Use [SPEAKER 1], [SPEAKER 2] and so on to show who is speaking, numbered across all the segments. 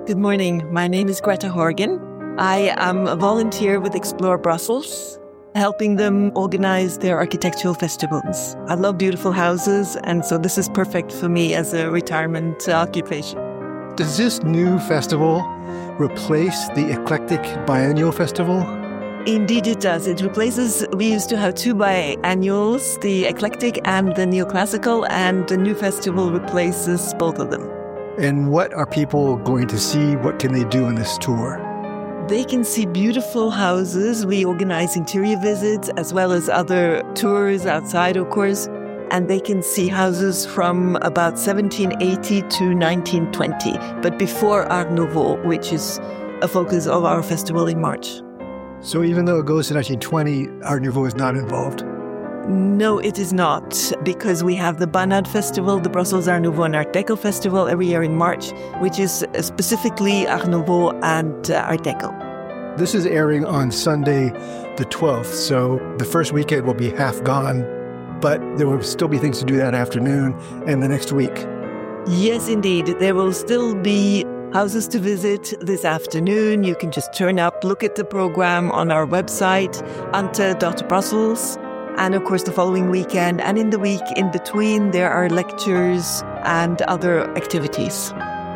[SPEAKER 1] Good morning. My name is Greta Horgan. I am a volunteer with Explore Brussels, helping them organize their architectural festivals. I love beautiful houses, and so this is perfect for me as a retirement occupation.
[SPEAKER 2] Does this new festival replace the Eclectic Biennial Festival?
[SPEAKER 1] Indeed it does. It replaces, we used to have two biennials, the Eclectic and the Neoclassical, and the new festival replaces both of them.
[SPEAKER 2] And what are people going to see? What can they do on this tour?
[SPEAKER 1] They can see beautiful houses. We organize interior visits as well as other tours outside, of course. And they can see houses from about 1780 to 1920, but before Art Nouveau, which is a focus of our festival in March.
[SPEAKER 2] So even though it goes to 1920, Art Nouveau is not involved?
[SPEAKER 1] No, it is not, because we have the Banade Festival, the Brussels Art Nouveau and Art Deco Festival every year in March, which is specifically Art Nouveau and Art Deco.
[SPEAKER 2] This is airing on Sunday the 12th, so the first weekend will be half gone, but there will still be things to do that afternoon and the next week.
[SPEAKER 1] Yes, indeed. There will still be houses to visit this afternoon. You can just turn up, look at the program on our website, ante.brussels. And of course, the following weekend and in the week in between, there are lectures and other activities.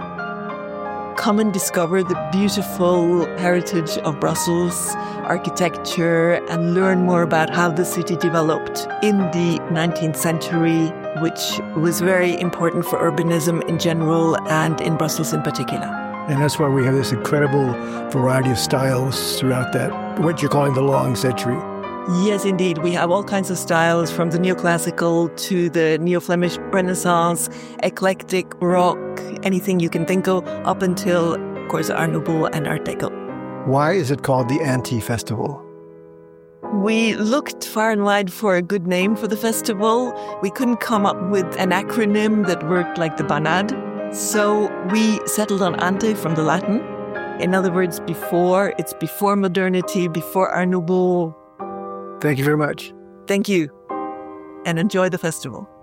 [SPEAKER 1] Come and discover the beautiful heritage of Brussels, architecture, and learn more about how the city developed in the 19th century, which was very important for urbanism in general and in Brussels in particular.
[SPEAKER 2] And that's why we have this incredible variety of styles throughout that, what you're calling the long century.
[SPEAKER 1] Yes, indeed. We have all kinds of styles, from the neoclassical to the neo-Flemish Renaissance, eclectic, Baroque, anything you can think of, up until, of course, Art Nouveau and Art Deco.
[SPEAKER 2] Why is it called the Anti-Festival?
[SPEAKER 1] We looked far and wide for a good name for the festival. We couldn't come up with an acronym that worked like the Banade. So we settled on Ante from the Latin. In other words, before. It's before modernity, before Art Nouveau.
[SPEAKER 2] Thank you very much.
[SPEAKER 1] Thank you. And enjoy the festival.